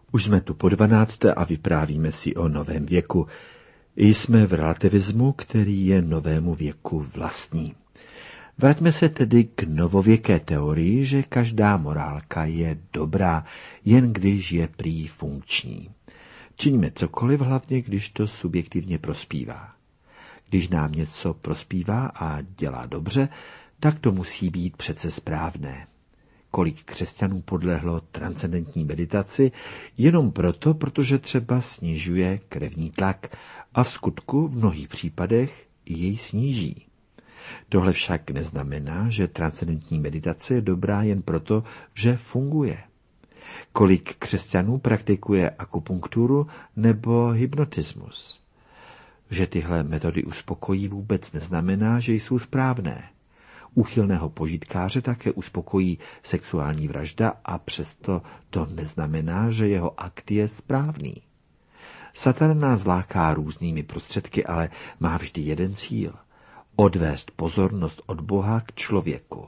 Už jsme tu po 12. a vyprávíme si o novém věku. Jsme v relativismu, který je novému věku vlastní. Vraťme se tedy k novověké teorii, že každá morálka je dobrá, jen když je prý funkční. Činíme cokoliv, hlavně když to subjektivně prospívá. Když nám něco prospívá a dělá dobře, tak to musí být přece správné. Kolik křesťanů podlehlo transcendentní meditaci jenom proto, protože třeba snižuje krevní tlak a v skutku v mnohých případech jej sníží. Tohle však neznamená, že transcendentní meditace je dobrá jen proto, že funguje. Kolik křesťanů praktikuje akupunkturu nebo hypnotismus. Že tyhle metody uspokojí, vůbec neznamená, že jsou správné. Úchylného požitkáře také uspokojí sexuální vražda a přesto to neznamená, že jeho akt je správný. Satan nás láká různými prostředky, ale má vždy jeden cíl – odvést pozornost od Boha k člověku.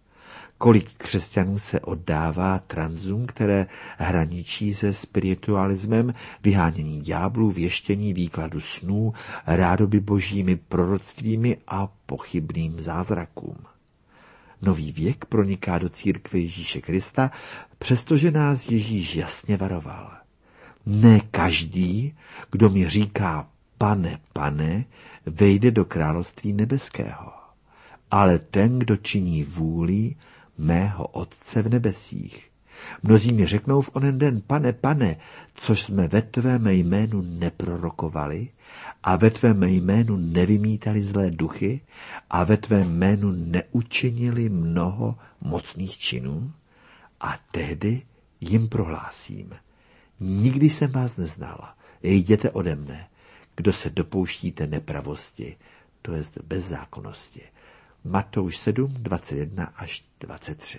Kolik křesťanů se oddává tranzům, které hraničí se spiritualismem, vyhánění ďáblů, věštění, výkladu snů, rádoby božími proroctvími a pochybným zázrakům. Nový věk proniká do církve Ježíše Krista, přestože nás Ježíš jasně varoval. Ne každý, kdo mi říká pane, pane, vejde do království nebeského, ale ten, kdo činí vůli mého Otce v nebesích. Mnozí mi řeknou v onen den, pane, pane, což jsme ve tvém jménu neprorokovali a ve tvém jménu nevymítali zlé duchy a ve tvém jménu neučinili mnoho mocných činů. A tehdy jim prohlásím, nikdy jsem vás neznala, jděte ode mne, kdo se dopouštíte nepravosti, to jest bezzákonnosti. Matouš 7, 21 až 23.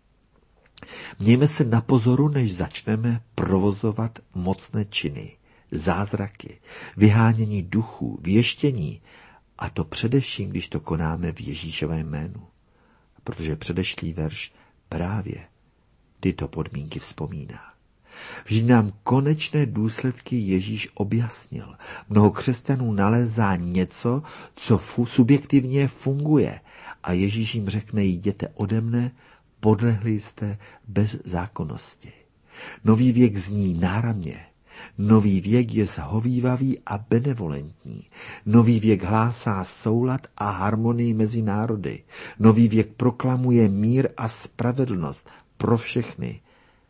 Mějme se na pozoru, než začneme provozovat mocné činy, zázraky, vyhánění duchů, věštění, a to především, když to konáme v Ježíšovém jménu, protože předešlý verš právě tyto podmínky vzpomíná. Vždyť nám konečné důsledky Ježíš objasnil. Mnoho křesťanů nalézá něco, co subjektivně funguje a Ježíš jim řekne, jděte ode mne, podlehli jste bez zákonnosti. Nový věk zní náramně. Nový věk je zhovívavý a benevolentní. Nový věk hlásá soulad a harmonii mezi národy. Nový věk proklamuje mír a spravedlnost pro všechny.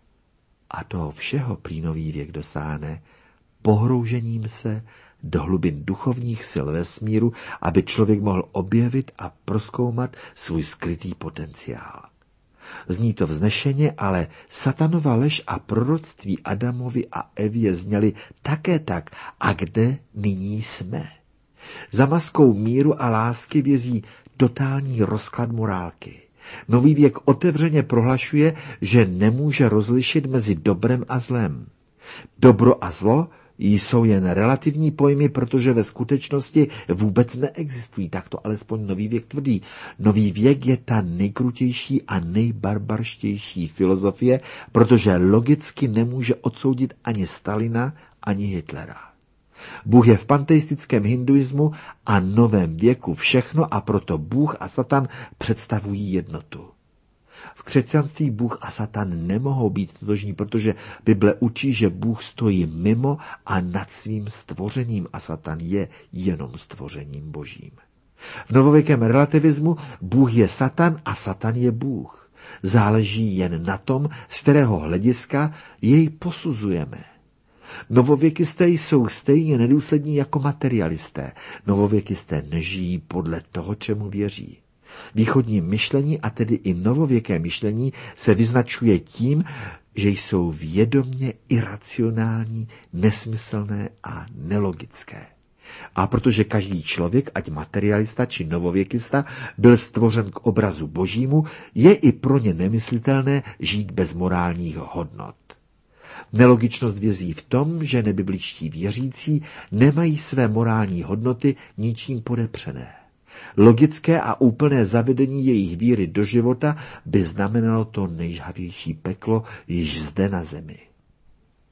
A toho všeho prý nový věk dosáhne pohroužením se do hlubin duchovních sil vesmíru, aby člověk mohl objevit a prozkoumat svůj skrytý potenciál. Zní to vznešeně, ale satanova lež a proroctví Adamovi a Evě zněly také tak. A kde nyní jsme? Za maskou míru a lásky vězí totální rozklad morálky. Nový věk otevřeně prohlašuje, že nemůže rozlišit mezi dobrem a zlem. Dobro a zlo jsou jen relativní pojmy, protože ve skutečnosti vůbec neexistují. Tak to alespoň nový věk tvrdí. Nový věk je ta nejkrutější a nejbarbarštější filozofie, protože logicky nemůže odsoudit ani Stalina, ani Hitlera. Bůh je v panteistickém hinduismu a novém věku všechno a proto Bůh a Satan představují jednotu. V křesťanství Bůh a Satan nemohou být totožní, protože Bible učí, že Bůh stojí mimo a nad svým stvořením a Satan je jenom stvořením božím. V novověkém relativismu Bůh je Satan a Satan je Bůh. Záleží jen na tom, z kterého hlediska jej posuzujeme. Novověkisté jsou stejně nedůslední jako materialisté. Novověkisté nežijí podle toho, čemu věří. Východní myšlení, a tedy i novověké myšlení, se vyznačuje tím, že jsou vědomě iracionální, nesmyslné a nelogické. A protože každý člověk, ať materialista či novověkista, byl stvořen k obrazu božímu, je i pro ně nemyslitelné žít bez morálních hodnot. Nelogičnost vězí v tom, že nebibličtí věřící nemají své morální hodnoty ničím podepřené. Logické a úplné zavedení jejich víry do života by znamenalo to nejžhavější peklo již zde na zemi.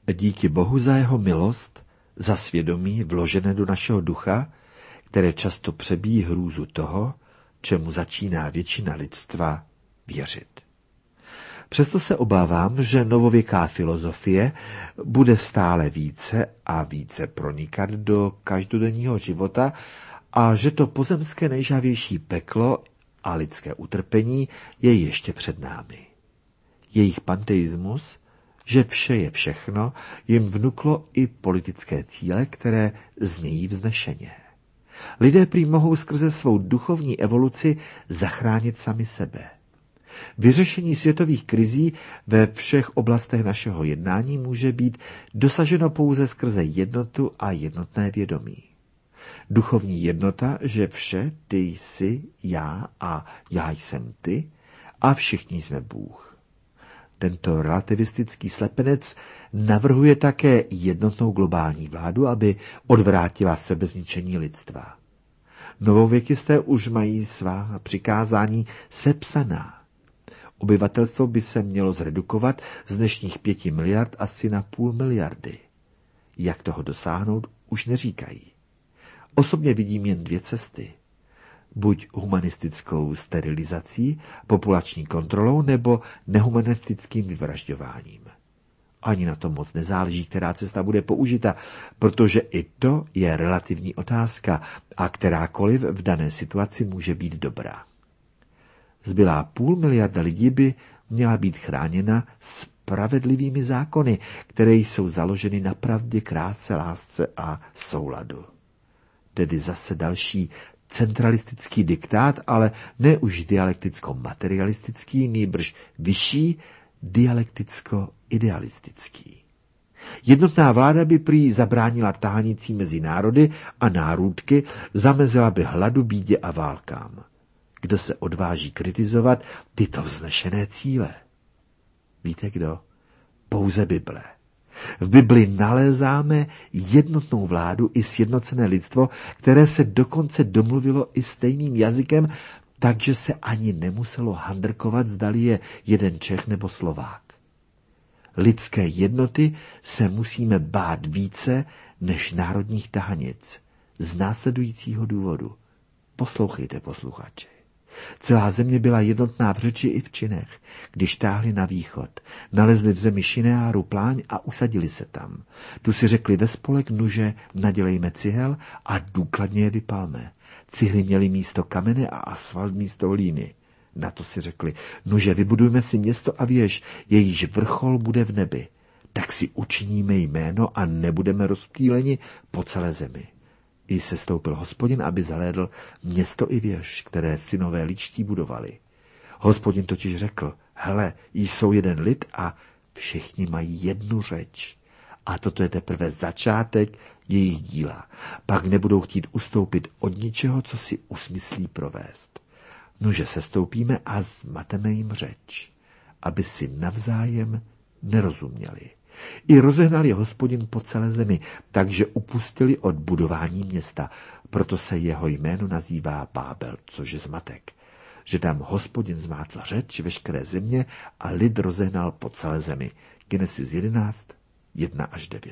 Díky Bohu za jeho milost, za svědomí vložené do našeho ducha, které často přebíjí hrůzu toho, čemu začíná většina lidstva věřit. Přesto se obávám, že novověká filozofie bude stále více a více pronikat do každodenního života a že to pozemské nejžavější peklo a lidské utrpení je ještě před námi. Jejich panteismus, že vše je všechno, jim vnuklo i politické cíle, které znějí vznešeně. Lidé prý mohou skrze svou duchovní evoluci zachránit sami sebe. Vyřešení světových krizí ve všech oblastech našeho jednání může být dosaženo pouze skrze jednotu a jednotné vědomí. Duchovní jednota, že vše, ty jsi, já a já jsem ty a všichni jsme Bůh. Tento relativistický slepenec navrhuje také jednotnou globální vládu, aby odvrátila sebezničení lidstva. Novověkisté už mají svá přikázání sepsaná. Obyvatelstvo by se mělo zredukovat z dnešních 5 miliard asi na 0,5 miliardy. Jak toho dosáhnout, už neříkají. Osobně vidím jen 2 cesty. Buď humanistickou sterilizací, populační kontrolou nebo nehumanistickým vyvražďováním. Ani na tom moc nezáleží, která cesta bude použita, protože i to je relativní otázka a kterákoliv v dané situaci může být dobrá. Zbylá 0,5 miliarda lidí by měla být chráněna spravedlivými zákony, které jsou založeny na pravdě, krásce, lásce a souladu. Tedy zase další centralistický diktát, ale ne už dialekticko-materialistický, nýbrž vyšší dialekticko-idealistický. Jednotná vláda by prý zabránila tahanicí mezi národy a nárůdky, zamezila by hladu, bídě a válkám. Kdo se odváží kritizovat tyto vznešené cíle? Víte kdo? Pouze Bible. V Bibli nalézáme jednotnou vládu i sjednocené lidstvo, které se dokonce domluvilo i stejným jazykem, takže se ani nemuselo handrkovat, zdali je jeden Čech nebo Slovák. Lidské jednoty se musíme bát více než národních tahanic. Z následujícího důvodu. Poslouchejte, posluchači. Celá země byla jednotná v řeči i v činech. Když táhli na východ, nalezli v zemi Šineáru pláň a usadili se tam. Tu si řekli ve spolek, nuže, nadělejme cihel a důkladně je vypalme. Cihly měly místo kamene a asfalt místo hlíny. Na to si řekli, nuže, vybudujme si město a věž, jejíž vrchol bude v nebi. Tak si učiníme jméno a nebudeme rozptýleni po celé zemi. I sestoupil Hospodin, aby zalédl město i věž, které synové ličtí budovali. Hospodin totiž řekl, hele, jsou jeden lid a všichni mají jednu řeč. A toto je teprve začátek jejich díla. Pak nebudou chtít ustoupit od ničeho, co si usmyslí provést. Nože sestoupíme a zmateme jim řeč, aby si navzájem nerozuměli. I rozehnal je Hospodin po celé zemi, takže upustili od budování města. Proto se jeho jméno nazývá Bábel, což je zmatek. Že tam Hospodin zmátl řeč veškeré země a lid rozehnal po celé zemi. Genesis 11, 1-9.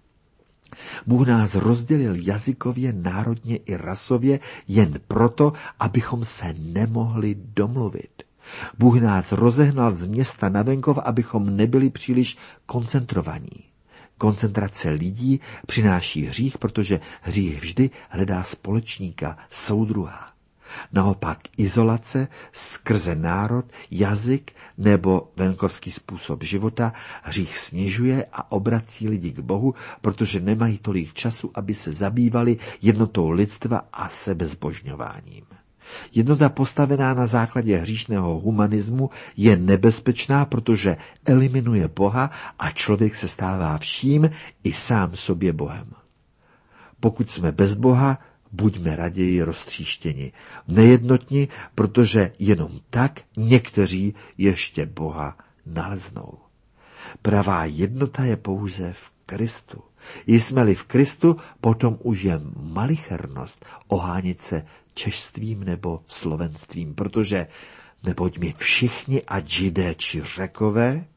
Bůh nás rozdělil jazykově, národně i rasově jen proto, abychom se nemohli domluvit. Bůh nás rozehnal z města na venkov, abychom nebyli příliš koncentrovaní. Koncentrace lidí přináší hřích, protože hřích vždy hledá společníka, soudruha. Naopak izolace skrze národ, jazyk nebo venkovský způsob života hřích snižuje a obrací lidi k Bohu, protože nemají tolik času, aby se zabývali jednotou lidstva a sebezbožňováním. Jednota postavená na základě hříšného humanismu je nebezpečná, protože eliminuje Boha a člověk se stává vším i sám sobě Bohem. Pokud jsme bez Boha, buďme raději roztříštěni, nejednotní, protože jenom tak někteří ještě Boha naleznou. Pravá jednota je pouze v Kristu. Jsme-li v Kristu, potom už je malichernost ohánět se češstvím nebo slovenstvím, protože neboť my všichni, ať Židé či Řekové,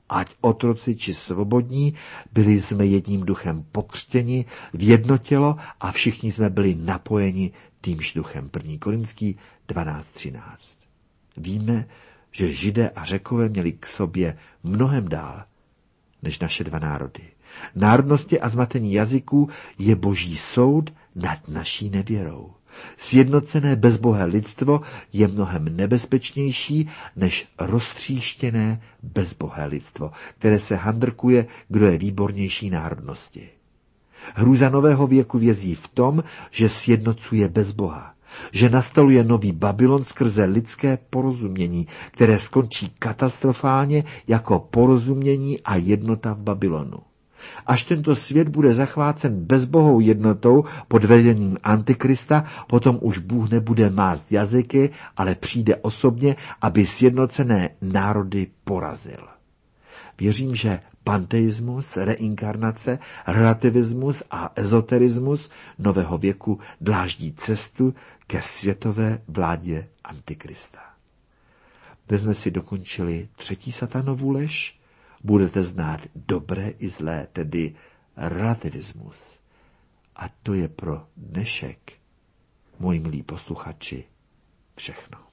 ať otroci či svobodní, byli jsme jedním duchem pokřtěni v jedno tělo a všichni jsme byli napojeni týmž duchem. 1. Korinský 12:13. Víme, že Židé a Řekové měli k sobě mnohem dál než naše dva národy. Národnosti a zmatení jazyků je boží soud nad naší nevěrou. Sjednocené bezbohé lidstvo je mnohem nebezpečnější než roztříštěné bezbohé lidstvo, které se handrkuje, kdo je výbornější národnosti. Hrůza nového věku vězí v tom, že sjednocuje bez Boha, že nastoluje nový Babylon skrze lidské porozumění, které skončí katastrofálně jako porozumění a jednota v Babylonu. Až tento svět bude zachvácen bezbohou jednotou pod vedením Antikrista, potom už Bůh nebude mást jazyky, ale přijde osobně, aby sjednocené národy porazil. Věřím, že panteismus, reinkarnace, relativismus a ezoterismus nového věku dláždí cestu ke světové vládě Antikrista. Dnes jsme si dokončili 3. satanovu lež. Budete znát dobré i zlé, tedy relativismus. A to je pro dnešek, moji milí posluchači, všechno.